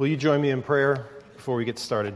Will you join me in prayer before we get started?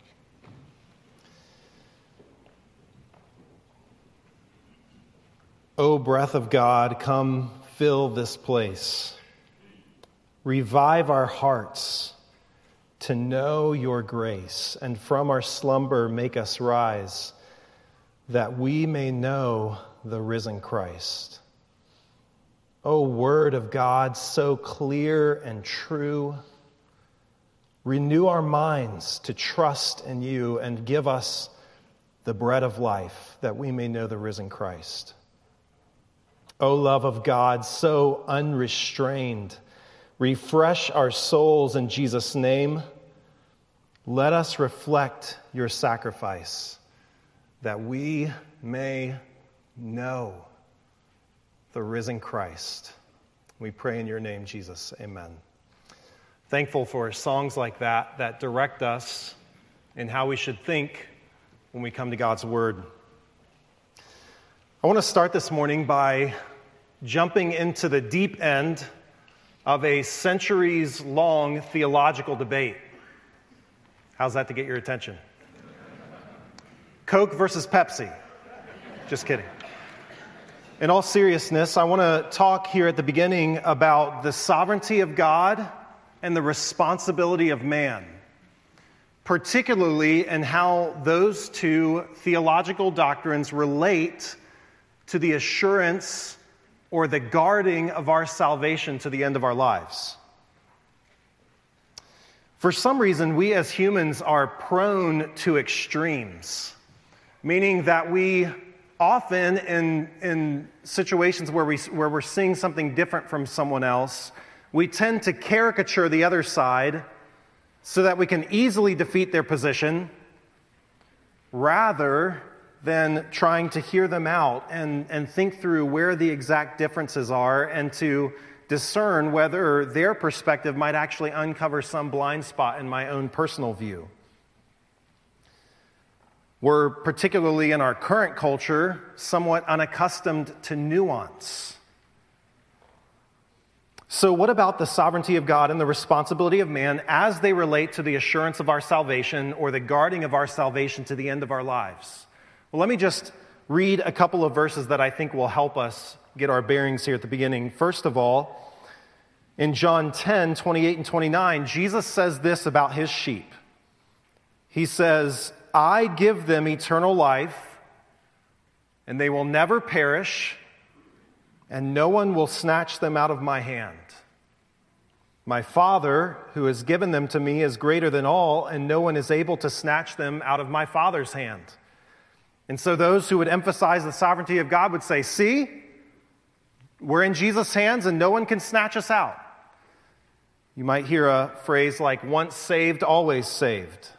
O breath of God, come fill this place. Revive our hearts to know your grace, and from our slumber make us rise, that we may know the risen Christ. O word of God, so clear and true, renew our minds to trust in you and give us the bread of life, that we may know the risen Christ. O love of God, so unrestrained, refresh our souls in Jesus' name. Let us reflect your sacrifice, that we may know the risen Christ. We pray in your name, Jesus. Amen. Thankful for songs like that direct us in how we should think when we come to God's Word. I want to start this morning by jumping into the deep end of a centuries-long theological debate. How's that to get your attention? Coke versus Pepsi. Just kidding. In all seriousness, I want to talk here at the beginning about the sovereignty of God and the responsibility of man, particularly in how those two theological doctrines relate to the assurance or the guarding of our salvation to the end of our lives. For some reason, we as humans are prone to extremes, meaning that we often, in situations where we're seeing something different from someone else, we tend to caricature the other side so that we can easily defeat their position, rather than trying to hear them out and think through where the exact differences are and to discern whether their perspective might actually uncover some blind spot in my own personal view. We're, particularly in our current culture, somewhat unaccustomed to nuance. So what about the sovereignty of God and the responsibility of man as they relate to the assurance of our salvation or the guarding of our salvation to the end of our lives? Well, let me just read a couple of verses that I think will help us get our bearings here at the beginning. First of all, in John 10, 28 and 29, Jesus says this about his sheep. He says, I give them eternal life, and they will never perish, and no one will snatch them out of my hand. My Father, who has given them to me, is greater than all, and no one is able to snatch them out of my Father's hand. And so those who would emphasize the sovereignty of God would say, see, we're in Jesus' hands and no one can snatch us out. You might hear a phrase like, once saved, always saved,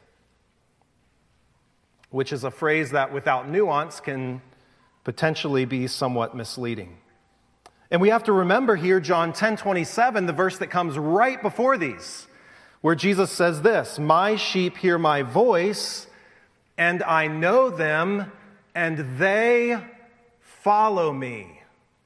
which is a phrase that without nuance can potentially be somewhat misleading. And we have to remember here John 10:27, the verse that comes right before these, where Jesus says this, my sheep hear my voice, and I know them, and they follow me.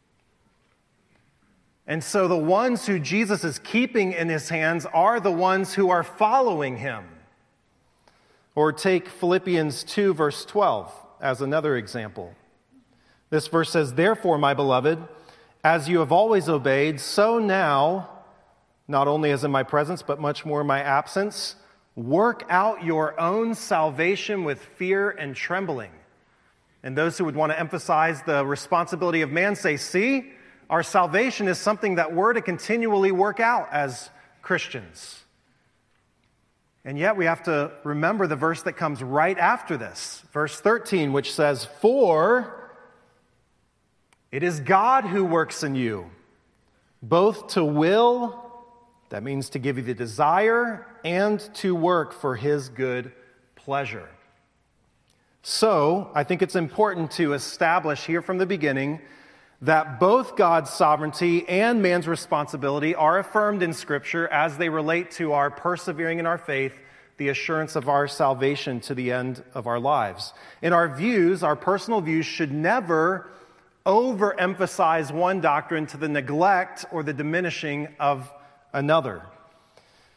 And so the ones who Jesus is keeping in his hands are the ones who are following him. Or take Philippians 2, verse 12 as another example. This verse says, therefore, my beloved, as you have always obeyed, so now, not only as in my presence, but much more in my absence, work out your own salvation with fear and trembling. And those who would want to emphasize the responsibility of man say, see, our salvation is something that we're to continually work out as Christians. And yet we have to remember the verse that comes right after this, verse 13, which says, for it is God who works in you, both to will, that means to give you the desire, and to work for his good pleasure. So, I think it's important to establish here from the beginning that both God's sovereignty and man's responsibility are affirmed in Scripture as they relate to our persevering in our faith, the assurance of our salvation to the end of our lives. In our views, our personal views should never overemphasize one doctrine to the neglect or the diminishing of another.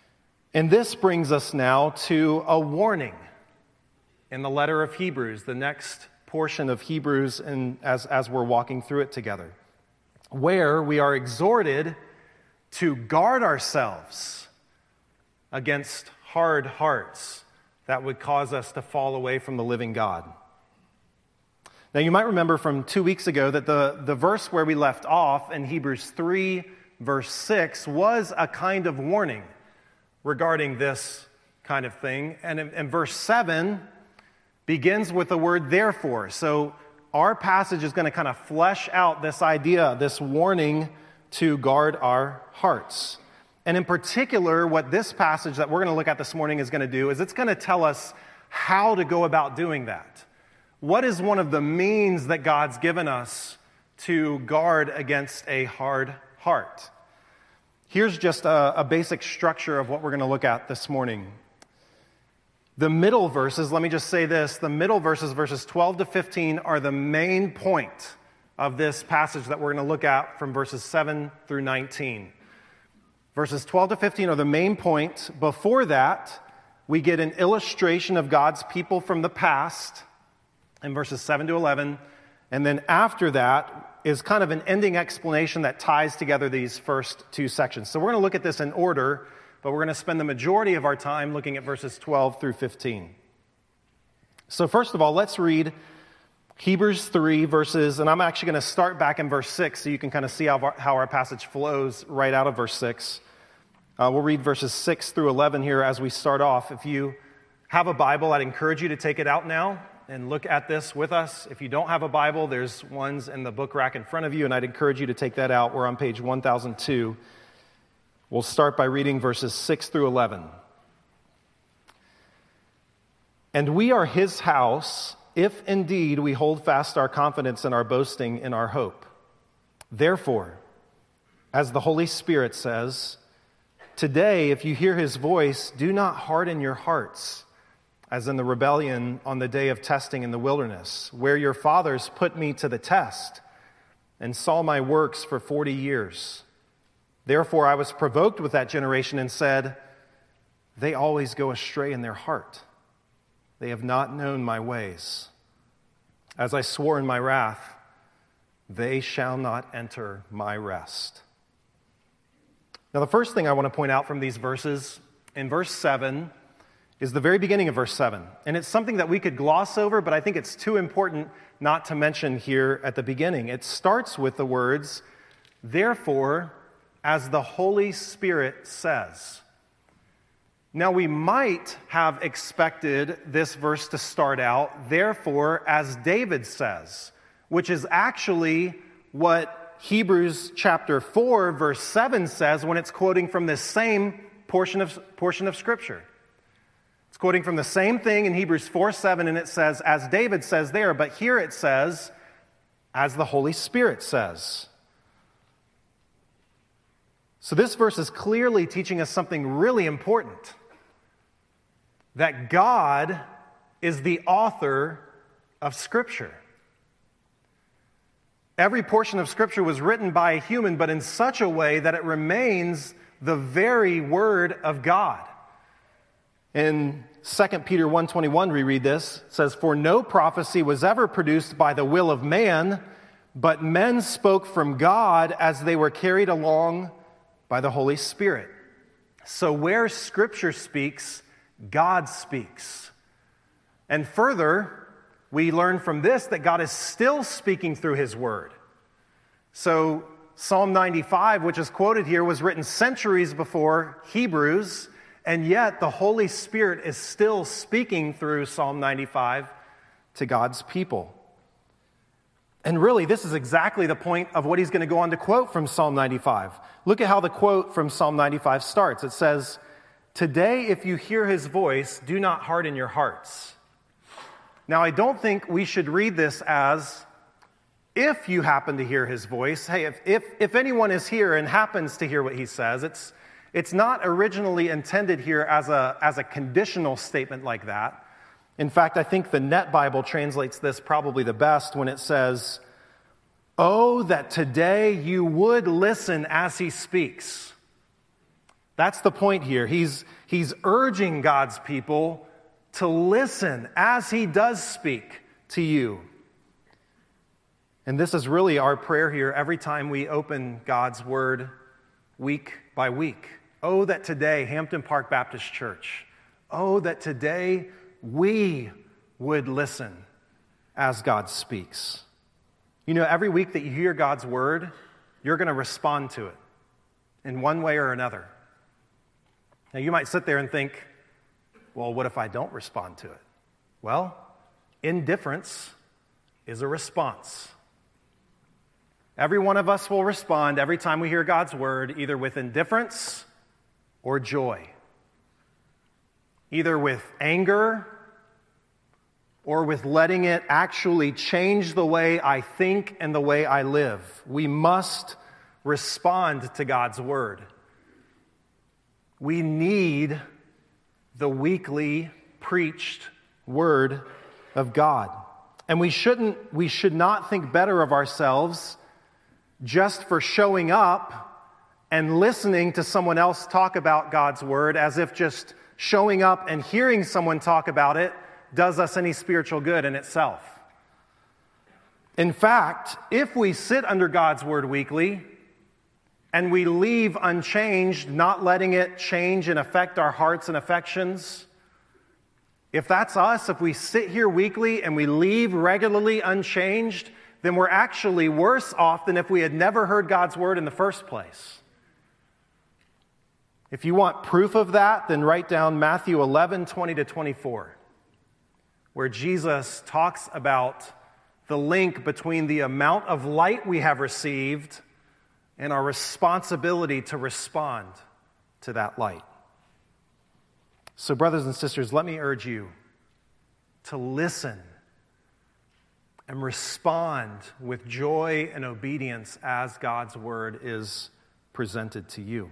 And this brings us now to a warning in the letter of Hebrews, the next portion of Hebrews, and as we're walking through it together, where we are exhorted to guard ourselves against hard hearts that would cause us to fall away from the living God. Now, you might remember from 2 weeks ago that the verse where we left off in Hebrews 3, verse 6, was a kind of warning regarding this kind of thing. And verse 7 begins with the word therefore. So our passage is going to kind of flesh out this idea, this warning to guard our hearts. And in particular, what this passage that we're going to look at this morning is going to do is it's going to tell us how to go about doing that. What is one of the means that God's given us to guard against a hard heart? Here's just a basic structure of what we're going to look at this morning. The middle verses, let me just say this, the middle verses, verses 12 to 15, are the main point of this passage that we're going to look at from verses 7 through 19. Verses 12 to 15 are the main point. Before that, we get an illustration of God's people from the past in verses 7 to 11. And then after that is kind of an ending explanation that ties together these first two sections. So we're going to look at this in order, but we're going to spend the majority of our time looking at verses 12 through 15. So first of all, let's read Hebrews 3 verses, and I'm actually going to start back in verse 6 so you can kind of see how our passage flows right out of verse 6. We'll read verses 6 through 11 here as we start off. If you have a Bible, I'd encourage you to take it out now and look at this with us. If you don't have a Bible, there's ones in the book rack in front of you, and I'd encourage you to take that out. We're on page 1002. We'll start by reading verses 6 through 11. And we are his house, if indeed we hold fast our confidence and our boasting in our hope. Therefore, as the Holy Spirit says, today, if you hear his voice, do not harden your hearts, as in the rebellion on the day of testing in the wilderness, where your fathers put me to the test and saw my works for 40 years. Therefore, I was provoked with that generation and said, they always go astray in their heart. They have not known my ways. As I swore in my wrath, they shall not enter my rest. Now, the first thing I want to point out from these verses, in verse 7, is the very beginning of verse 7. And it's something that we could gloss over, but I think it's too important not to mention here at the beginning. It starts with the words, therefore, as the Holy Spirit says. Now, we might have expected this verse to start out, therefore, as David says, which is actually what Hebrews chapter 4, verse 7 says when it's quoting from this same portion of Scripture. It's quoting from the same thing in Hebrews 4:7, and it says, as David says there, but here it says, as the Holy Spirit says. So this verse is clearly teaching us something really important, that God is the author of Scripture. Every portion of Scripture was written by a human, but in such a way that it remains the very Word of God. In 2 Peter 1:21, we read this. It says, for no prophecy was ever produced by the will of man, but men spoke from God as they were carried along by the Holy Spirit. So where Scripture speaks, God speaks. And further, we learn from this that God is still speaking through his word. So Psalm 95, which is quoted here, was written centuries before Hebrews, and yet the Holy Spirit is still speaking through Psalm 95 to God's people. And really, this is exactly the point of what he's going to go on to quote from Psalm 95. Look at how the quote from Psalm 95 starts. It says, today, if you hear his voice, do not harden your hearts. Now, I don't think we should read this as, if you happen to hear his voice. Hey, if anyone is here and happens to hear what he says, it's not originally intended here as a conditional statement like that. In fact, I think the Net Bible translates this probably the best when it says, oh, that today you would listen as he speaks. That's the point here. He's urging God's people to listen as he does speak to you. And this is really our prayer here every time we open God's Word week by week. Oh, that today, Hampton Park Baptist Church, oh, that today we would listen as God speaks. You know, every week that you hear God's Word, you're going to respond to it in one way or another. Now, you might sit there and think, well, what if I don't respond to it? Well, indifference is a response. Every one of us will respond every time we hear God's Word, either with indifference or joy, either with anger or with letting it actually change the way I think and the way I live. We must respond to God's Word. We need the weekly preached Word of God. And we should not think better of ourselves just for showing up and listening to someone else talk about God's Word, as if just showing up and hearing someone talk about it does us any spiritual good in itself. In fact, if we sit under God's Word weekly and we leave unchanged, not letting it change and affect our hearts and affections, if that's us, if we sit here weekly and we leave regularly unchanged, then we're actually worse off than if we had never heard God's Word in the first place. If you want proof of that, then write down Matthew 11:20-24, where Jesus talks about the link between the amount of light we have received and our responsibility to respond to that light. So, brothers and sisters, let me urge you to listen and respond with joy and obedience as God's Word is presented to you.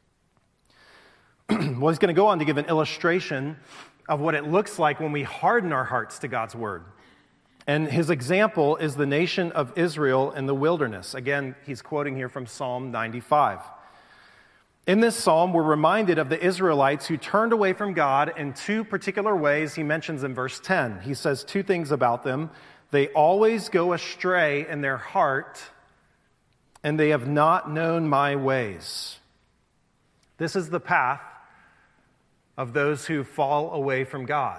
Well, he's going to go on to give an illustration of what it looks like when we harden our hearts to God's Word. And his example is the nation of Israel in the wilderness. Again, he's quoting here from Psalm 95. In this psalm, we're reminded of the Israelites who turned away from God in two particular ways he mentions in verse 10. He says two things about them. They always go astray in their heart, and they have not known my ways. This is the path of those who fall away from God.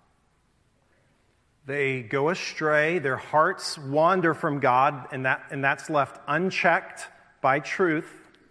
They go astray, their hearts wander from God, and that's left unchecked by truth.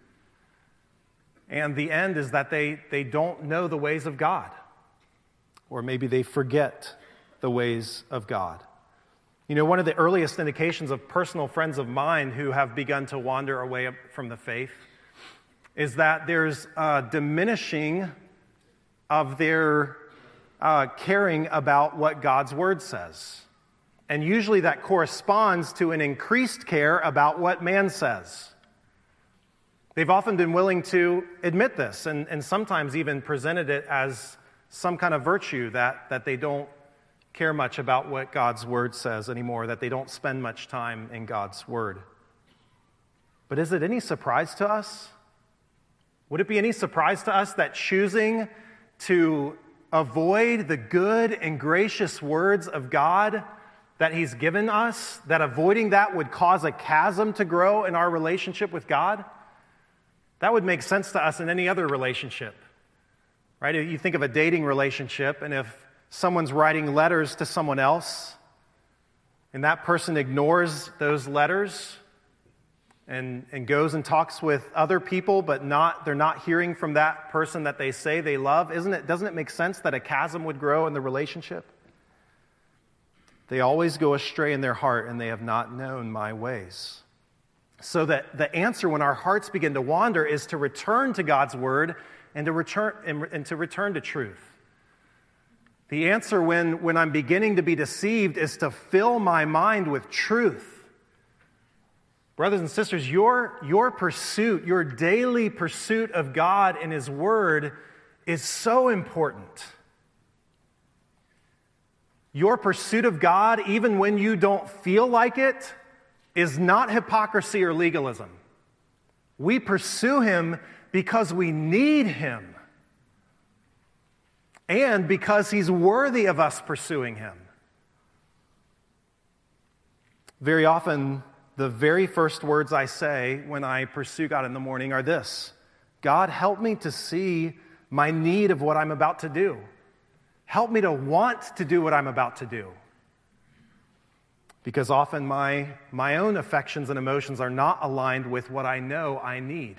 And the end is that they don't know the ways of God. Or maybe they forget the ways of God. You know, one of the earliest indications of personal friends of mine who have begun to wander away from the faith is that there's a diminishing of their caring about what God's Word says. And usually that corresponds to an increased care about what man says. They've often been willing to admit this and sometimes even presented it as some kind of virtue that they don't care much about what God's Word says anymore, that they don't spend much time in God's Word. But is it any surprise to us? Would it be any surprise to us that choosing to avoid the good and gracious words of God that He's given us, that avoiding that would cause a chasm to grow in our relationship with God? That would make sense to us in any other relationship, right? You think of a dating relationship, and if someone's writing letters to someone else, and that person ignores those letters and goes and talks with other people, but they're not hearing from that person that they say they love, doesn't it make sense that a chasm would grow in the relationship? They always go astray in their heart, and they have not known my ways. So that the answer when our hearts begin to wander is to return to God's Word and to return to truth. The answer when I'm beginning to be deceived is to fill my mind with truth. Brothers and sisters, your pursuit, your daily pursuit of God and His Word is so important. Your pursuit of God, even when you don't feel like it, is not hypocrisy or legalism. We pursue Him because we need him and because he's worthy of us pursuing him. Very often, the very first words I say when I pursue God in the morning are this: God, help me to see my need of what I'm about to do. Help me to want to do what I'm about to do. Because often my own affections and emotions are not aligned with what I know I need.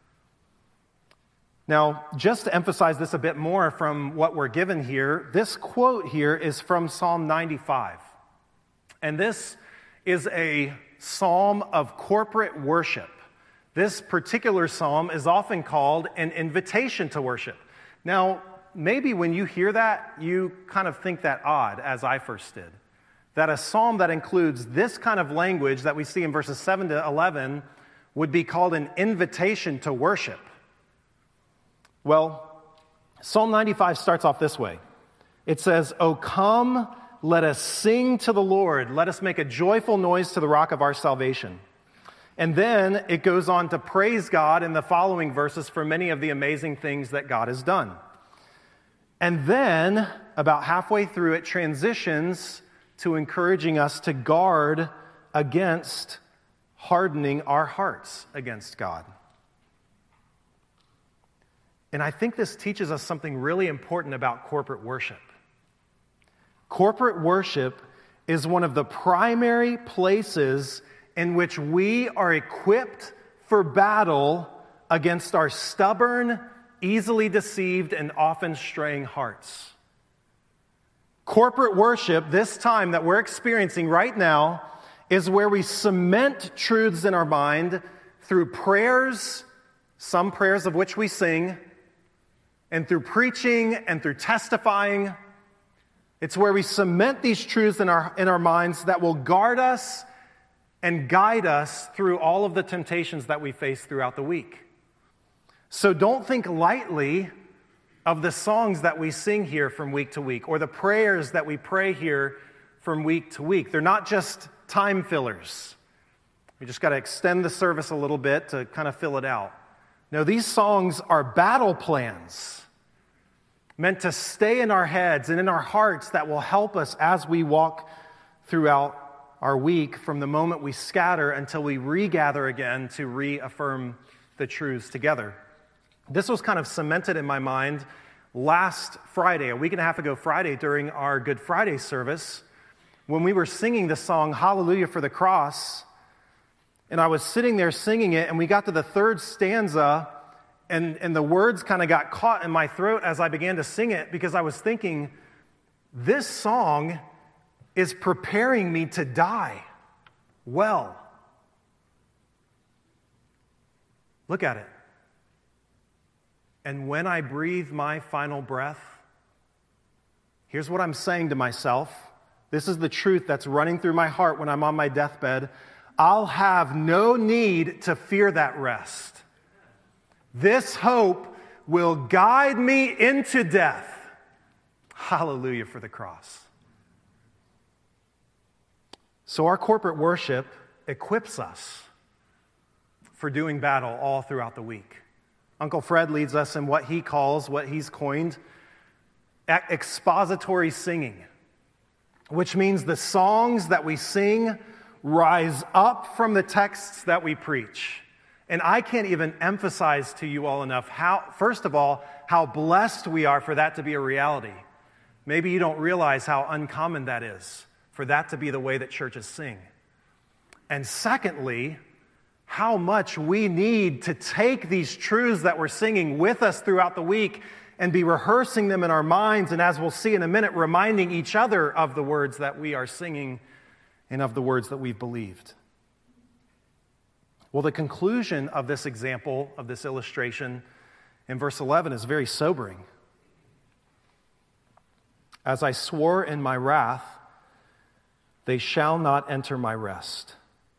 Now, just to emphasize this a bit more from what we're given here, this quote here is from Psalm 95. And this is a psalm of corporate worship. This particular psalm is often called an invitation to worship. Now, maybe when you hear that, you kind of think that odd, as I first did. That a psalm that includes this kind of language that we see in verses 7 to 11 would be called an invitation to worship. Well, Psalm 95 starts off this way. It says, "O come, let us sing to the Lord. Let us make a joyful noise to the rock of our salvation." And then it goes on to praise God in the following verses for many of the amazing things that God has done. And then, about halfway through, it transitions to encouraging us to guard against hardening our hearts against God. And I think this teaches us something really important about corporate worship. Corporate worship is one of the primary places in which we are equipped for battle against our stubborn, easily deceived, and often straying hearts. Corporate worship, this time that we're experiencing right now, is where we cement truths in our mind through prayers, some prayers of which we sing, and through preaching and through testifying. It's where we cement these truths in our minds that will guard us and guide us through all of the temptations that we face throughout the week. So don't think lightly of the songs that we sing here from week to week, or the prayers that we pray here from week to week. They're not just time fillers. We just got to extend the service a little bit to kind of fill it out. No, these songs are battle plans meant to stay in our heads and in our hearts that will help us as we walk throughout our week from the moment we scatter until we regather again to reaffirm the truths together. This was kind of cemented in my mind last Friday, a week and a half ago Friday, during our Good Friday service, when we were singing the song Hallelujah for the Cross. And I was sitting there singing it, and we got to the third stanza, and the words kind of got caught in my throat as I began to sing it, because I was thinking, this song is preparing me to die well. Look at it. And when I breathe my final breath, here's what I'm saying to myself. This is the truth that's running through my heart when I'm on my deathbed. I'll have no need to fear that rest. This hope will guide me into death. Hallelujah for the cross. So our corporate worship equips us for doing battle all throughout the week. Uncle Fred leads us in what he calls, what he's coined, expository singing, which means the songs that we sing rise up from the texts that we preach. And I can't even emphasize to you all enough first of all, how blessed we are for that to be a reality. Maybe you don't realize how uncommon that is, for that to be the way that churches sing. And secondly, how much we need to take these truths that we're singing with us throughout the week and be rehearsing them in our minds, and as we'll see in a minute, reminding each other of the words that we are singing and of the words that we've believed. Well, the conclusion of this example, of this illustration, in verse 11 is very sobering. As I swore in my wrath, they shall not enter my rest.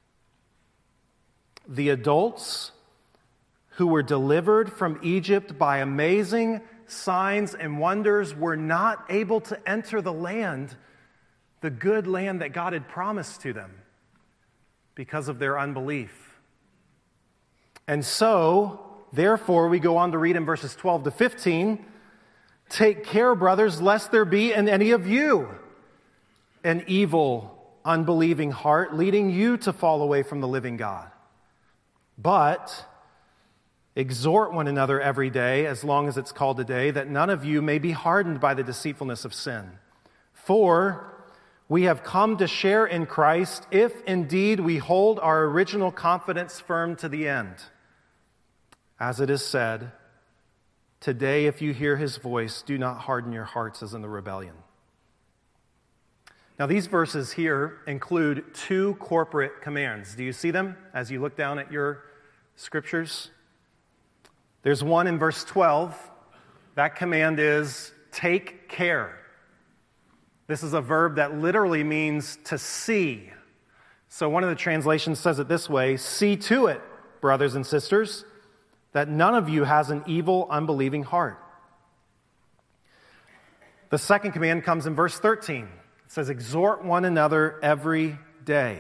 The adults who were delivered from Egypt by amazing signs and wonders were not able to enter the land, the good land that God had promised to them, because of their unbelief. And so, Therefore, we go on to read in verses 12 to 15, take care, brothers, lest there be in any of you an evil, unbelieving heart, leading you to fall away from the living God. But exhort one another every day, as long as it's called today, that none of you may be hardened by the deceitfulness of sin. For we have come to share in Christ, if indeed we hold our original confidence firm to the end. As it is said, today if you hear his voice, do not harden your hearts as in the rebellion. Now these verses here include two corporate commands. Do you see them as you look down at your scriptures? There's one in verse 12. That command is take care. This is a verb that literally means to see. So one of the translations says it this way, see to it, brothers and sisters, that none of you has an evil, unbelieving heart. The second command comes in verse 13. It says, exhort one another every day.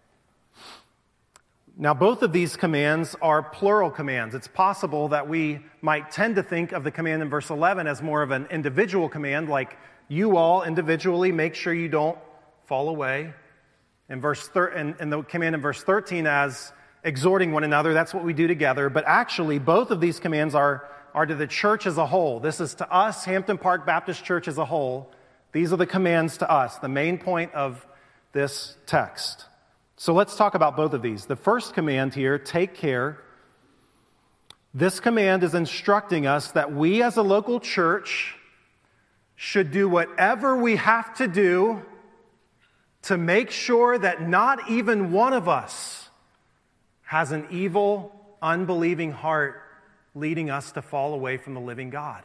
Now, both of these commands are plural commands. It's possible that we might tend to think of the command in verse 11 as more of an individual command, like you all individually make sure you don't fall away. And the command in verse 13 as exhorting one another, that's what we do together. But actually, both of these commands are to the church as a whole. This is to us, Hampton Park Baptist Church as a whole. These are the commands to us, the main point of this text. So let's talk about both of these. The first command here, take care. This command is instructing us that we as a local church should do whatever we have to do to make sure that not even one of us has an evil, unbelieving heart leading us to fall away from the living God.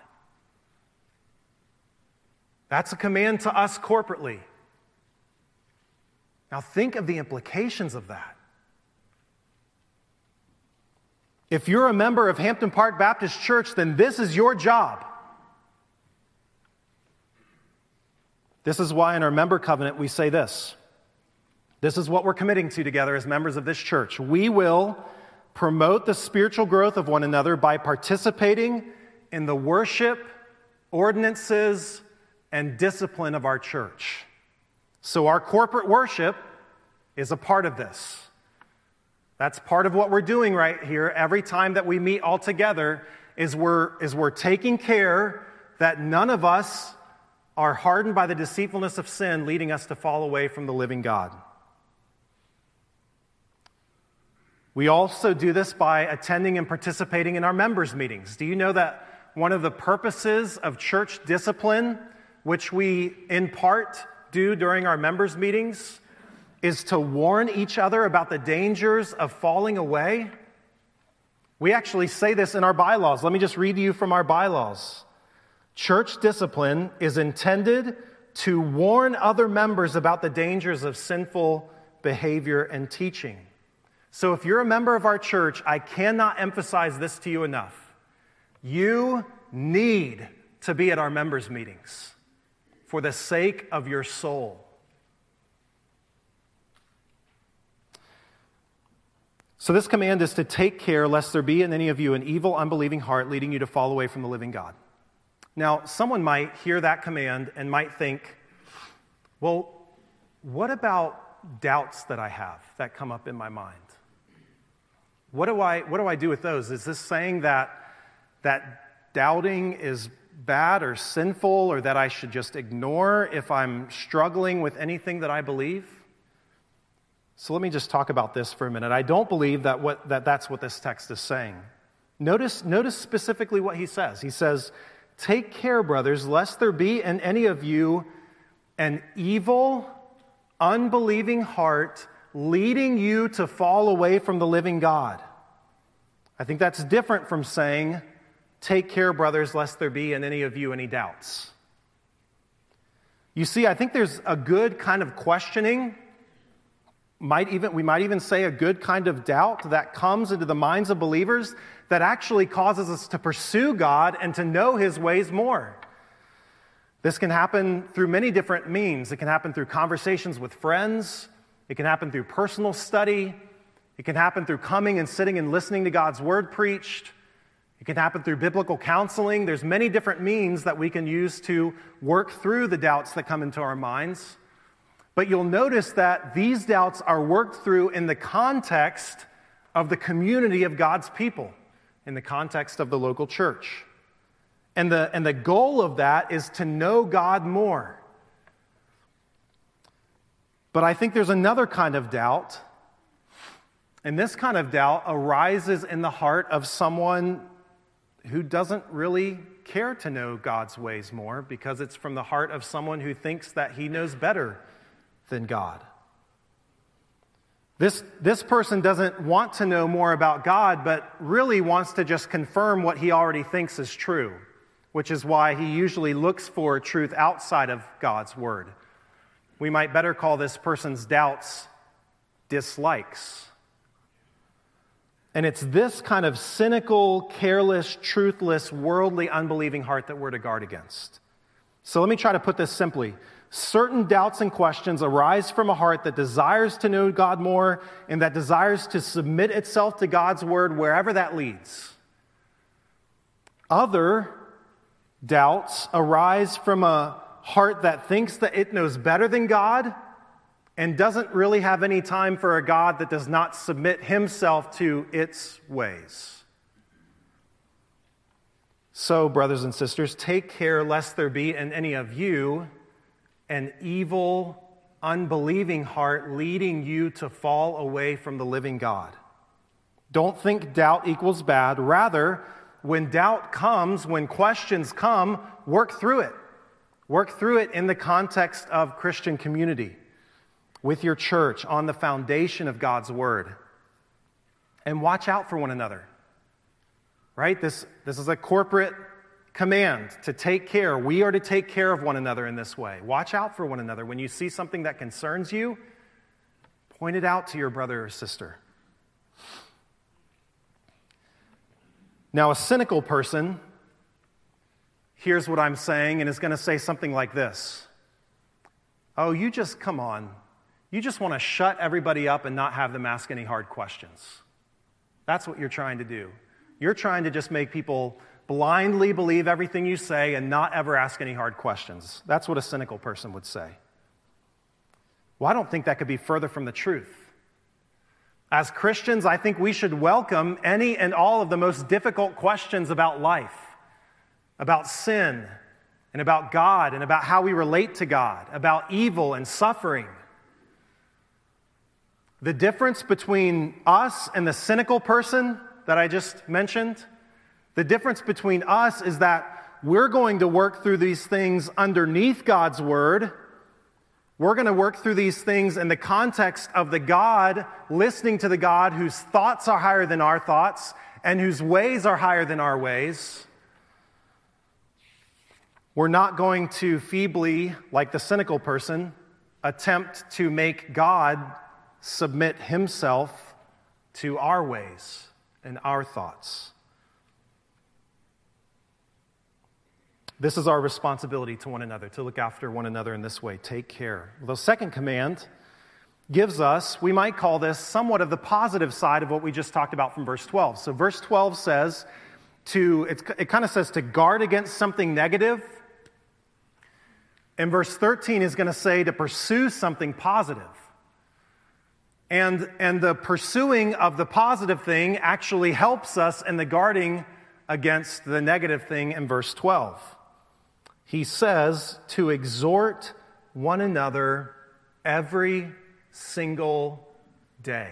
That's a command to us corporately. Now think of the implications of that. If you're a member of Hampton Park Baptist Church, then this is your job. This is why in our member covenant we say this. This is what we're committing to together as members of this church. We will promote the spiritual growth of one another by participating in the worship, ordinances, and discipline of our church. So our corporate worship is a part of this. That's part of what we're doing right here every time that we meet all together is we're taking care that none of us are hardened by the deceitfulness of sin, leading us to fall away from the living God. We also do this by attending and participating in our members' meetings. Do you know that one of the purposes of church discipline, which we in part do during our members' meetings, is to warn each other about the dangers of falling away? We actually say this in our bylaws. Let me just read to you from our bylaws. Church discipline is intended to warn other members about the dangers of sinful behavior and teaching. So if you're a member of our church, I cannot emphasize this to you enough. You need to be at our members' meetings for the sake of your soul. So this command is to take care lest there be in any of you an evil, unbelieving heart leading you to fall away from the living God. Now, someone might hear that command and might think, well, what about doubts that I have that come up in my mind? What do I do with those? Is this saying that doubting is bad or sinful, or that I should just ignore if I'm struggling with anything that I believe? So let me just talk about this for a minute. I don't believe that's what this text is saying. Notice specifically what he says. He says, take care, brothers, lest there be in any of you an evil, unbelieving heart leading you to fall away from the living God. I think that's different from saying, take care, brothers, lest there be in any of you any doubts. You see, I think there's a good kind of questioning, we might even say a good kind of doubt that comes into the minds of believers that actually causes us to pursue God and to know His ways more. This can happen through many different means. It can happen through conversations with friends. It can happen through personal study. It can happen through coming and sitting and listening to God's word preached. It can happen through biblical counseling. There's many different means that we can use to work through the doubts that come into our minds. But you'll notice that these doubts are worked through in the context of the community of God's people, in the context of the local church. And the goal of that is to know God more. But I think there's another kind of doubt, and this kind of doubt arises in the heart of someone who doesn't really care to know God's ways more, because it's from the heart of someone who thinks that he knows better than God. This person doesn't want to know more about God, but really wants to just confirm what he already thinks is true, which is why he usually looks for truth outside of God's word. We might better call this person's doubts dislikes. And it's this kind of cynical, careless, truthless, worldly, unbelieving heart that we're to guard against. So let me try to put this simply. Certain doubts and questions arise from a heart that desires to know God more and that desires to submit itself to God's word wherever that leads. Other doubts arise from a heart that thinks that it knows better than God and doesn't really have any time for a God that does not submit himself to its ways. So, brothers and sisters, take care lest there be in any of you an evil, unbelieving heart leading you to fall away from the living God. Don't think doubt equals bad. Rather, when doubt comes, when questions come, work through it. Work through it in the context of Christian community, with your church, on the foundation of God's word. And watch out for one another. Right? This is a corporate command to take care. We are to take care of one another in this way. Watch out for one another. When you see something that concerns you, point it out to your brother or sister. Now, a cynical person hears what I'm saying and is going to say something like this. Oh, come on. You just want to shut everybody up and not have them ask any hard questions. That's what you're trying to do. You're trying to just make people blindly believe everything you say and not ever ask any hard questions. That's what a cynical person would say. Well, I don't think that could be further from the truth. As Christians, I think we should welcome any and all of the most difficult questions about life, about sin, and about God, and about how we relate to God, about evil and suffering. The difference between us and the cynical person that I just mentioned, the difference between us is that we're going to work through these things underneath God's word. We're going to work through these things in the context of the God, listening to the God whose thoughts are higher than our thoughts and whose ways are higher than our ways. We're not going to feebly, like the cynical person, attempt to make God submit himself to our ways and our thoughts. This is our responsibility to one another, to look after one another in this way. Take care. The second command gives us, we might call this somewhat of the positive side of what we just talked about from verse 12. So verse 12 says it kind of says to guard against something negative. And verse 13 is going to say to pursue something positive. And the pursuing of the positive thing actually helps us in the guarding against the negative thing in verse 12. He says to exhort one another every single day.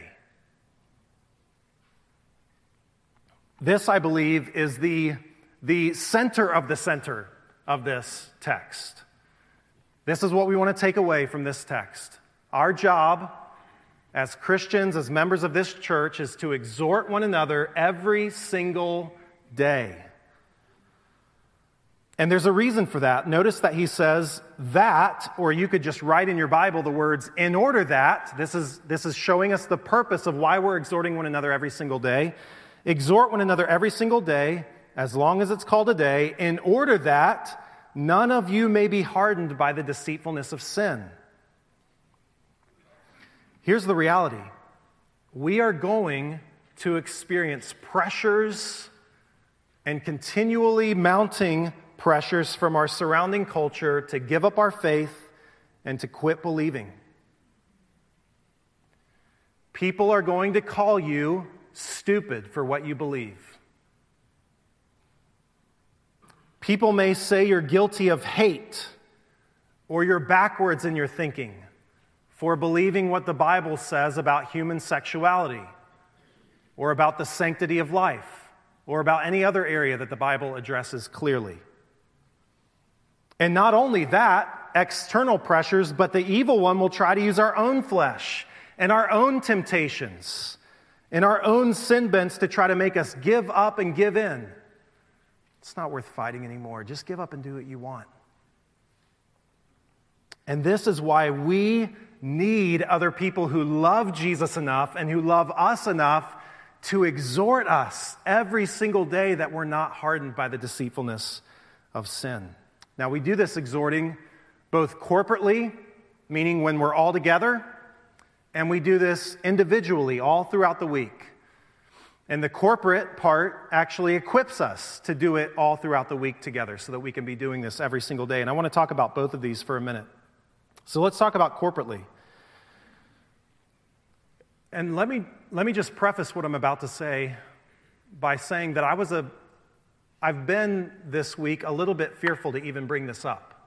This, I believe, is the center of this text. This is what we want to take away from this text. Our job as Christians, as members of this church, is to exhort one another every single day. And there's a reason for that. Notice that he says that, or you could just write in your Bible the words, in order that. This is showing us the purpose of why we're exhorting one another every single day. Exhort one another every single day, as long as it's called a day, in order that none of you may be hardened by the deceitfulness of sin. Here's the reality. We are going to experience pressures and continually mounting pressures from our surrounding culture to give up our faith and to quit believing. People are going to call you stupid for what you believe. People may say you're guilty of hate, or you're backwards in your thinking for believing what the Bible says about human sexuality, or about the sanctity of life, or about any other area that the Bible addresses clearly. And not only that, external pressures, but the evil one will try to use our own flesh and our own temptations and our own sin bents to try to make us give up and give in. It's not worth fighting anymore. Just give up and do what you want. And this is why we need other people who love Jesus enough and who love us enough to exhort us every single day that we're not hardened by the deceitfulness of sin. Now, we do this exhorting both corporately, meaning when we're all together, and we do this individually all throughout the week. And the corporate part actually equips us to do it all throughout the week together so that we can be doing this every single day. And I want to talk about both of these for a minute. So let's talk about corporately. And let me just preface what I'm about to say by saying that I've been this week a little bit fearful to even bring this up.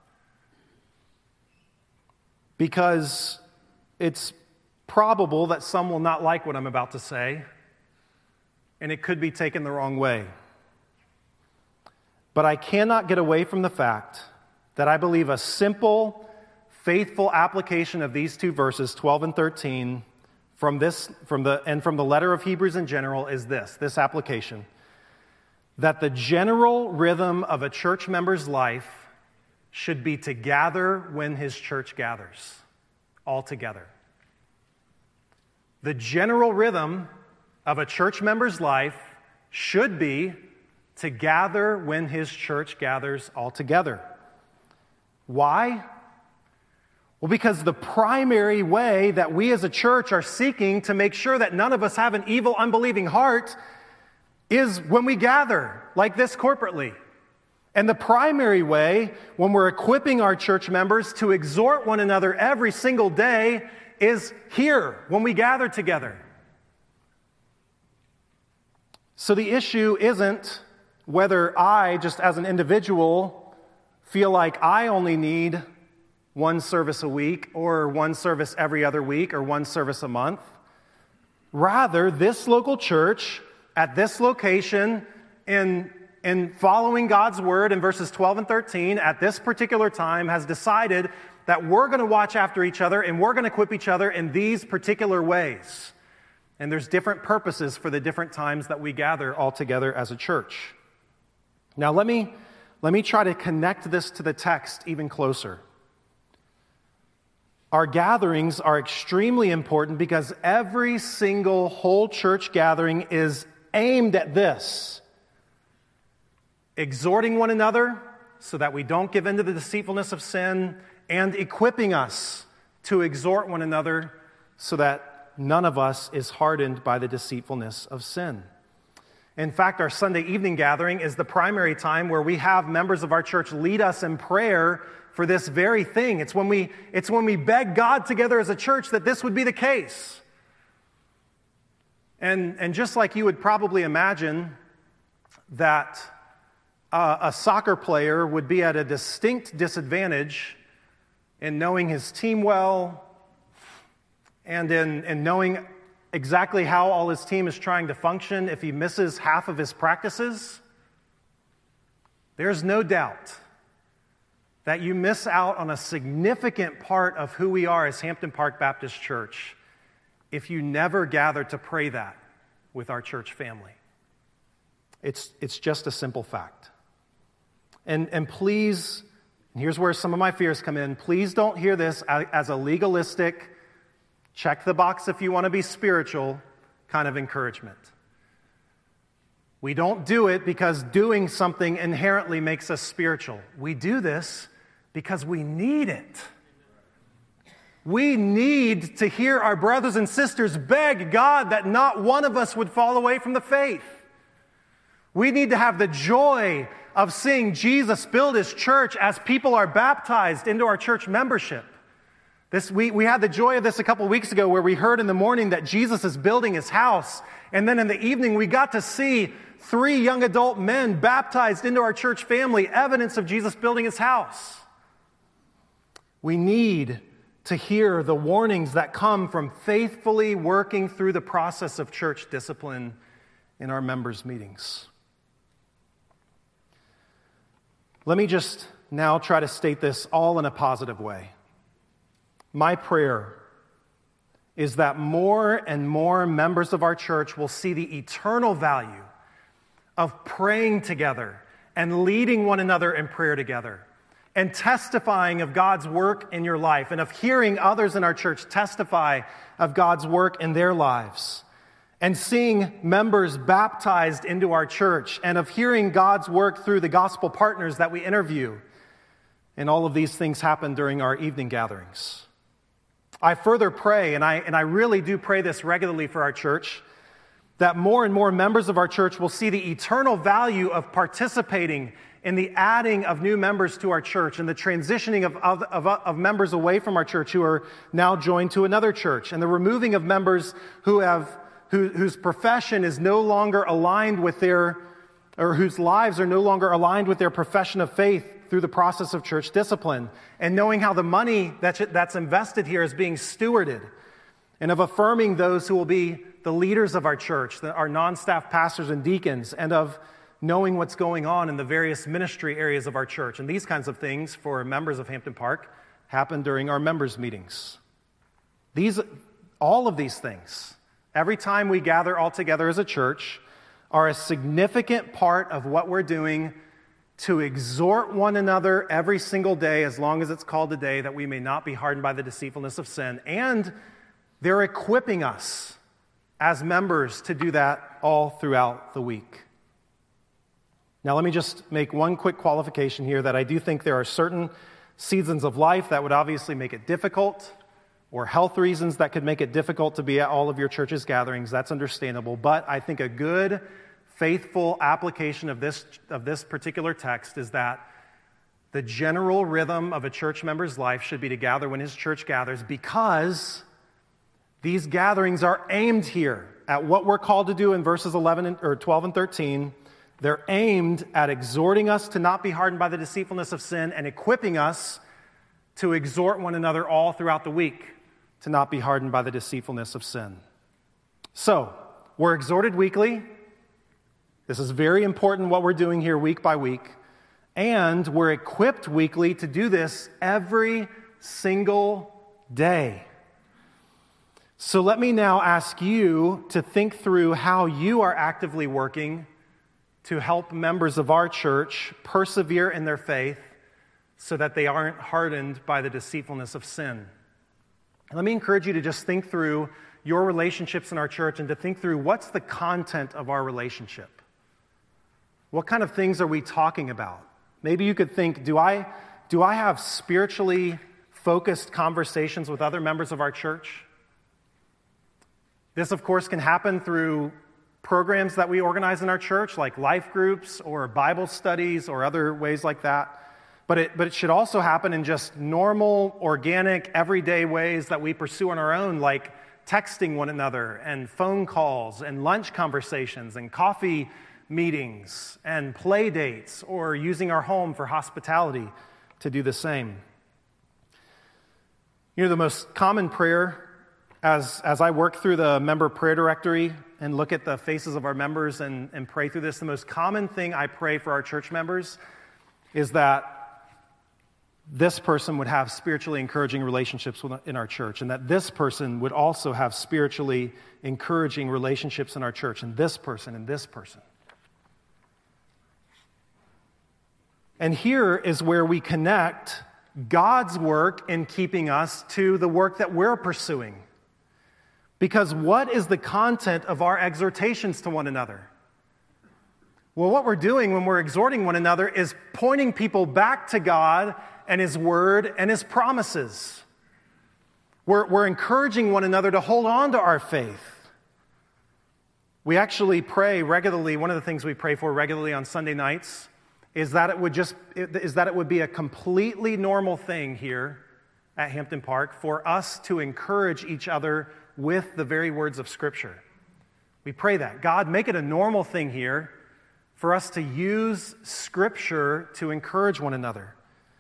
Because it's probable that some will not like what I'm about to say, and it could be taken the wrong way. But I cannot get away from the fact that I believe a simple, faithful application of these two verses, 12 and 13, from the letter of Hebrews in general is this application: that the general rhythm of a church member's life should be to gather when his church gathers, all together. The general rhythm of a church member's life should be to gather when his church gathers all together. Why? Well, because the primary way that we as a church are seeking to make sure that none of us have an evil, unbelieving heart is when we gather like this corporately. And the primary way when we're equipping our church members to exhort one another every single day is here, when we gather together. So the issue isn't whether I, just as an individual, feel like I only need one service a week, or one service every other week, or one service a month. Rather, this local church at this location, in following God's word in verses 12 and 13, at this particular time, has decided that we're going to watch after each other and we're going to equip each other in these particular ways. And there's different purposes for the different times that we gather all together as a church. Now, let me try to connect this to the text even closer. Our gatherings are extremely important because every single whole church gathering is aimed at this: exhorting one another so that we don't give in to the deceitfulness of sin, and equipping us to exhort one another so that none of us is hardened by the deceitfulness of sin. In fact, our Sunday evening gathering is the primary time where we have members of our church lead us in prayer for this very thing. It's when we beg God together as a church that this would be the case. And just like you would probably imagine that a soccer player would be at a distinct disadvantage in knowing his team well and in knowing exactly how all his team is trying to function if he misses half of his practices, there's no doubt that you miss out on a significant part of who we are as Hampton Park Baptist Church if you never gather to pray that with our church family. It's just a simple fact. And please, and here's where some of my fears come in, please don't hear this as a legalistic, check the box if you want to be spiritual kind of encouragement. We don't do it because doing something inherently makes us spiritual. We do this because we need it. We need to hear our brothers and sisters beg God that not one of us would fall away from the faith. We need to have the joy of seeing Jesus build his church as people are baptized into our church membership. We had the joy of this a couple weeks ago where we heard in the morning that Jesus is building his house. And then in the evening, we got to see 3 young adult men baptized into our church family, evidence of Jesus building his house. We need to hear the warnings that come from faithfully working through the process of church discipline in our members' meetings. Let me just now try to state this all in a positive way. My prayer is that more and more members of our church will see the eternal value of praying together and leading one another in prayer together and testifying of God's work in your life and of hearing others in our church testify of God's work in their lives and seeing members baptized into our church and of hearing God's work through the gospel partners that we interview. And all of these things happen during our evening gatherings. I further pray, and I really do pray this regularly for our church, that more and more members of our church will see the eternal value of participating in the adding of new members to our church and the transitioning of members away from our church who are now joined to another church and the removing of members whose profession is no longer aligned with or whose lives are no longer aligned with their profession of faith through the process of church discipline, and knowing how the money that's invested here is being stewarded, and of affirming those who will be the leaders of our church, our non-staff pastors and deacons, and of knowing what's going on in the various ministry areas of our church. And these kinds of things for members of Hampton Park happen during our members' meetings. All of these things, every time we gather all together as a church, are a significant part of what we're doing to exhort one another every single day, as long as it's called a day, that we may not be hardened by the deceitfulness of sin. And they're equipping us as members to do that all throughout the week. Now, let me just make one quick qualification here that I do think there are certain seasons of life that would obviously make it difficult, or health reasons that could make it difficult to be at all of your church's gatherings. That's understandable. But I think a good, faithful application of this particular text is that the general rhythm of a church member's life should be to gather when his church gathers, because these gatherings are aimed here at what we're called to do in verses 12 and 13. They're aimed at exhorting us to not be hardened by the deceitfulness of sin and equipping us to exhort one another all throughout the week to not be hardened by the deceitfulness of sin. So, we're exhorted weekly. This is very important what we're doing here week by week. And we're equipped weekly to do this every single day. So let me now ask you to think through how you are actively working to help members of our church persevere in their faith so that they aren't hardened by the deceitfulness of sin. And let me encourage you to just think through your relationships in our church and to think through what's the content of our relationship. What kind of things are we talking about? Maybe you could think, do I have spiritually focused conversations with other members of our church? This, of course, can happen through programs that we organize in our church, like life groups or Bible studies or other ways like that. But it should also happen in just normal, organic, everyday ways that we pursue on our own, like texting one another and phone calls and lunch conversations and coffee meetings and play dates, or using our home for hospitality to do the same. You know, the most common prayer, as I work through the member prayer directory and look at the faces of our members and pray through this, the most common thing I pray for our church members is that this person would have spiritually encouraging relationships in our church, and that this person would also have spiritually encouraging relationships in our church, and this person and this person. And here is where we connect God's work in keeping us to the work that we're pursuing. Because what is the content of our exhortations to one another? Well, what we're doing when we're exhorting one another is pointing people back to God and His Word and His promises. We're encouraging one another to hold on to our faith. We actually pray regularly. One of the things we pray for regularly on Sunday nights is that it would be a completely normal thing here at Hampton Park for us to encourage each other with the very words of Scripture. We pray that. God, make it a normal thing here for us to use Scripture to encourage one another.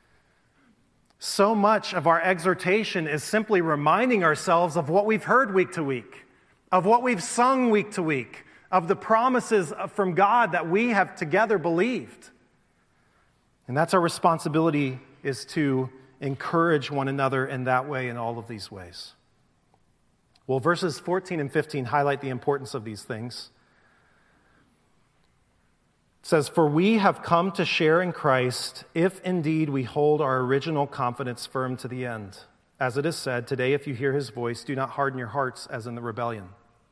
So much of our exhortation is simply reminding ourselves of what we've heard week to week, of what we've sung week to week, of the promises from God that we have together believed. And that's our responsibility, is to encourage one another in that way, in all of these ways. Well, verses 14 and 15 highlight the importance of these things. It says, "For we have come to share in Christ, if indeed we hold our original confidence firm to the end. As it is said, today if you hear his voice, do not harden your hearts as in the rebellion."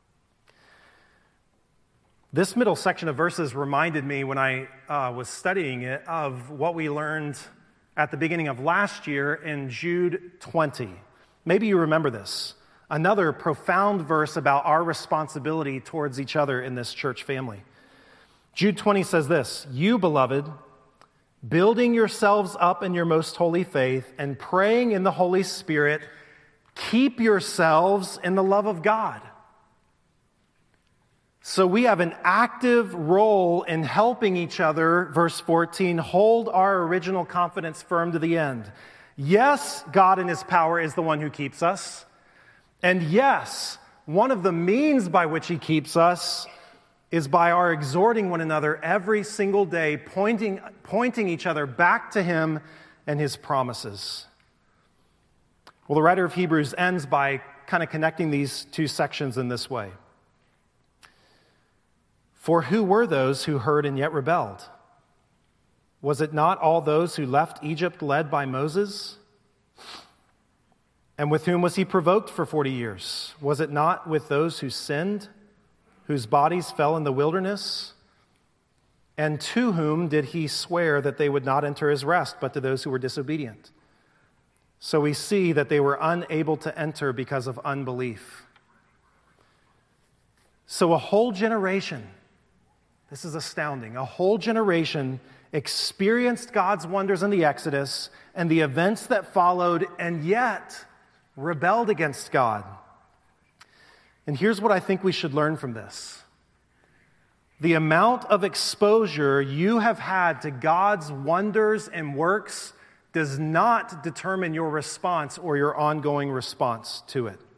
This middle section of verses reminded me, when I was studying it, of what we learned at the beginning of last year in Jude 20. Maybe you remember this. Another profound verse about our responsibility towards each other in this church family. Jude 20 says this, "You, beloved, building yourselves up in your most holy faith and praying in the Holy Spirit, keep yourselves in the love of God." So we have an active role in helping each other, verse 14, hold our original confidence firm to the end. Yes, God in his power is the one who keeps us. And yes, one of the means by which he keeps us is by our exhorting one another every single day, pointing each other back to him and his promises. Well, the writer of Hebrews ends by kind of connecting these two sections in this way. "For who were those who heard and yet rebelled? Was it not all those who left Egypt led by Moses? And with whom was he provoked for 40 years? Was it not with those who sinned, whose bodies fell in the wilderness? And to whom did he swear that they would not enter his rest, but to those who were disobedient? So we see that they were unable to enter because of unbelief." So a whole generation, this is astounding, a whole generation experienced God's wonders in the Exodus and the events that followed, and yet rebelled against God. And here's what I think we should learn from this. The amount of exposure you have had to God's wonders and works does not determine your response or your ongoing response to it.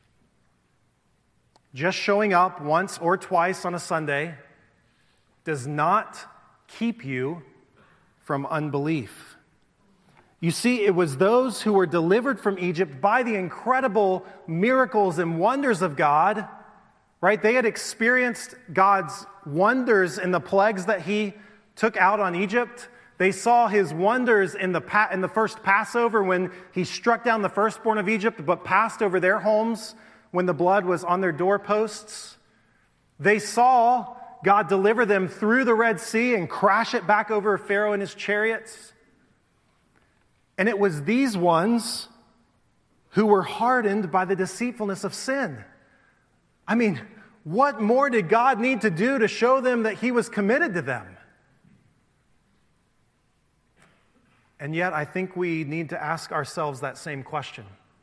Just showing up once or twice on a Sunday does not keep you from unbelief. You see, it was those who were delivered from Egypt by the incredible miracles and wonders of God, right? They had experienced God's wonders in the plagues that he took out on Egypt. They saw his wonders in the first Passover when he struck down the firstborn of Egypt, but passed over their homes when the blood was on their doorposts. They saw God deliver them through the Red Sea and crash it back over Pharaoh and his chariots. And it was these ones who were hardened by the deceitfulness of sin. I mean, what more did God need to do to show them that he was committed to them? And yet, I think we need to ask ourselves that same question.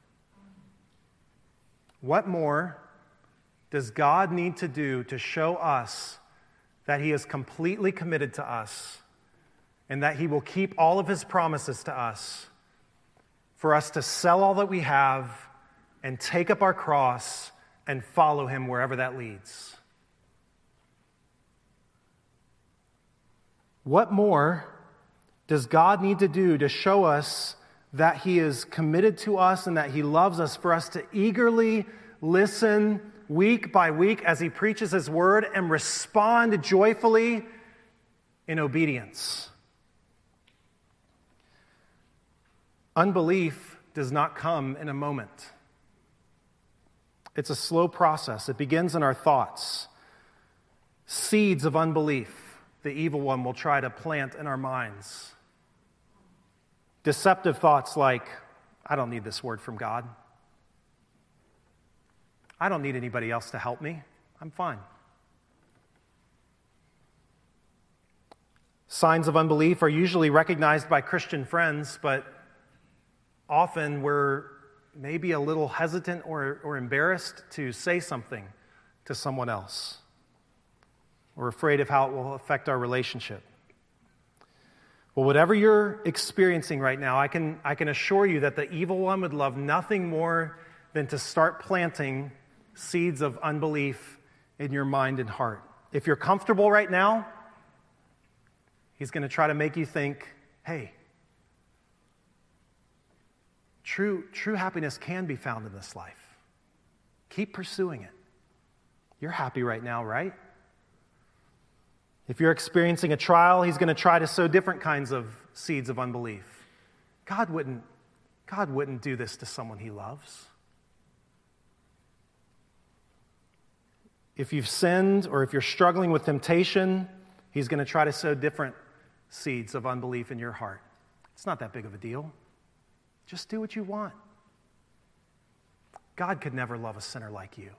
What more does God need to do to show us that he is completely committed to us and that he will keep all of his promises to us, for us to sell all that we have and take up our cross and follow him wherever that leads? What more does God need to do to show us that he is committed to us and that he loves us, for us to eagerly listen week by week as he preaches his word and respond joyfully in obedience? Unbelief does not come in a moment. It's a slow process. It begins in our thoughts. Seeds of unbelief the evil one will try to plant in our minds. Deceptive thoughts like, I don't need this word from God. I don't need anybody else to help me. I'm fine. Signs of unbelief are usually recognized by Christian friends, but often we're maybe a little hesitant or embarrassed to say something to someone else. We're afraid of how it will affect our relationship. Well, whatever you're experiencing right now, I can assure you that the evil one would love nothing more than to start planting seeds of unbelief in your mind and heart. If you're comfortable right now, he's going to try to make you think, hey, true happiness can be found in this life. Keep pursuing it. You're happy right now, right? If you're experiencing a trial, he's going to try to sow different kinds of seeds of unbelief. God wouldn't do this to someone he loves. If you've sinned or if you're struggling with temptation, he's going to try to sow different seeds of unbelief in your heart. It's not that big of a deal. Just do what you want. God could never love a sinner like you.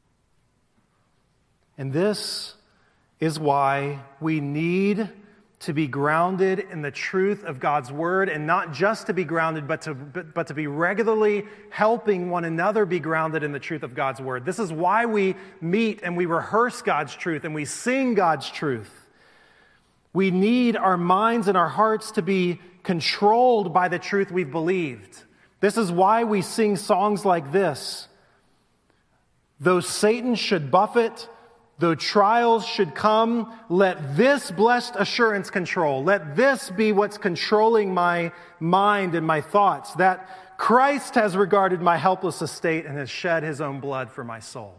And this is why we need to be grounded in the truth of God's word, and not just to be grounded, but to be regularly helping one another be grounded in the truth of God's word. This is why we meet and we rehearse God's truth and we sing God's truth. We need our minds and our hearts to be controlled by the truth we've believed. This is why we sing songs like this. Though Satan should buffet, though trials should come, let this blessed assurance control. Let this be what's controlling my mind and my thoughts, that Christ has regarded my helpless estate and has shed his own blood for my soul.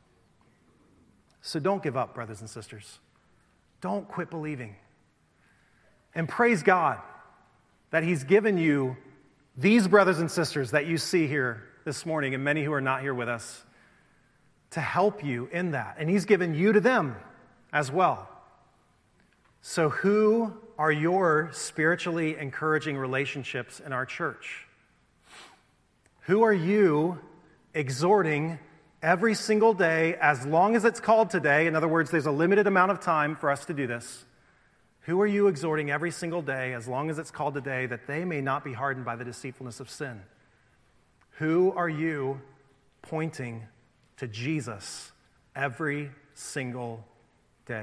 So don't give up, brothers and sisters. Don't quit believing. And praise God that he's given you these brothers and sisters that you see here this morning, and many who are not here with us, to help you in that. And he's given you to them as well. So who are your spiritually encouraging relationships in our church? Who are you exhorting every single day, as long as it's called today? In other words, there's a limited amount of time for us to do this. Who are you exhorting every single day, as long as it's called today, that they may not be hardened by the deceitfulness of sin? Who are you pointing to Jesus every single day?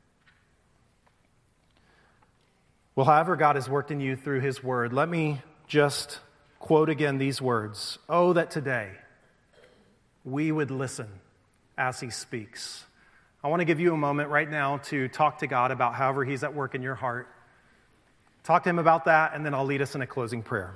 Well, however God has worked in you through his word, let me just quote again these words. Oh, that today we would listen as he speaks. I want to give you a moment right now to talk to God about however he's at work in your heart. Talk to him about that, and then I'll lead us in a closing prayer.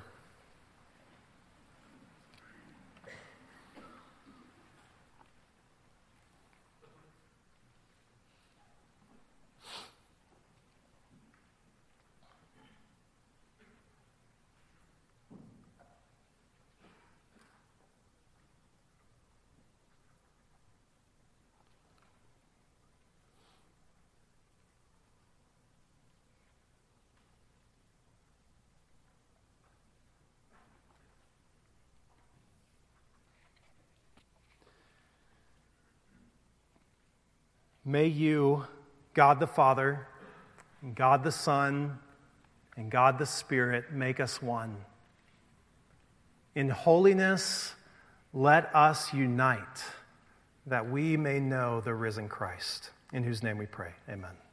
May you, God the Father, and God the Son, and God the Spirit, make us one. In holiness, let us unite, that we may know the risen Christ, in whose name we pray. Amen.